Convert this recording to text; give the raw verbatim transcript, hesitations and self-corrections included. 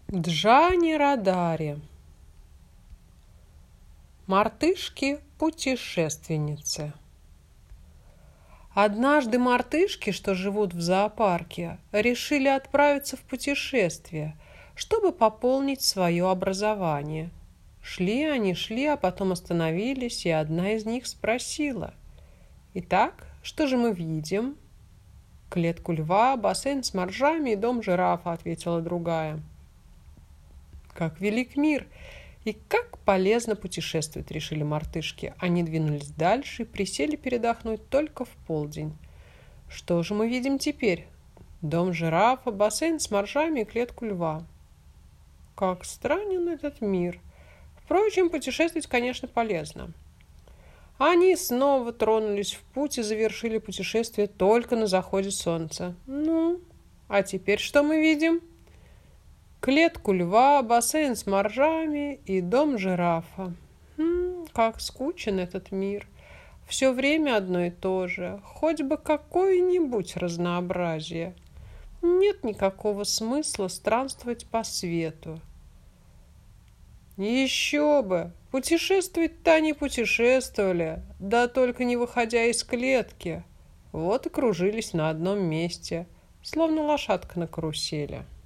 Джани-Родари. Мартышки-путешественницы. Однажды мартышки, что живут в зоопарке, решили отправиться в путешествие, чтобы пополнить свое образование. Шли они, шли, а потом остановились, и одна из них спросила: «Итак, что же мы видим?» «Клетку льва, бассейн с моржами и дом жирафа», — ответила другая. «Как велик мир! И как полезно путешествовать!» — решили мартышки. Они двинулись дальше и присели передохнуть только в полдень. «Что же мы видим теперь?» «Дом жирафа, бассейн с моржами и клетку льва». «Как странен этот мир! Впрочем, путешествовать, конечно, полезно». Они снова тронулись в путь и завершили путешествие только на заходе солнца. «Ну, а теперь что мы видим?» Клетку льва, бассейн с моржами и дом жирафа. Хм, как скучен этот мир. Все время одно и то же. Хоть бы какое-нибудь разнообразие. Нет никакого смысла странствовать по свету. Еще бы! Путешествовать-то они путешествовали, да только не выходя из клетки. Вот и кружились на одном месте, словно лошадка на карусели.